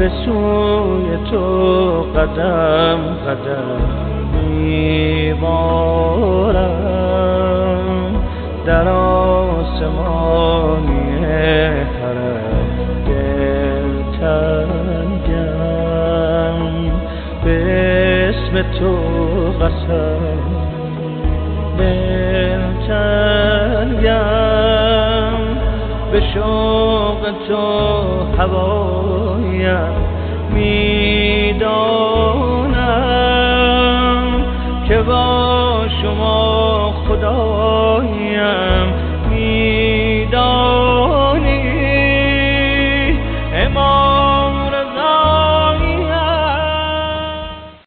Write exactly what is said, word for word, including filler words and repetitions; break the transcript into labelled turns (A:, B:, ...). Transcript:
A: به سوی تو قدم قدم میبارم، در آسمانی حرم دلتنگم، به اسم تو قسم دلتنگم، به شوق تو هوایم میدانم که با شما خدایم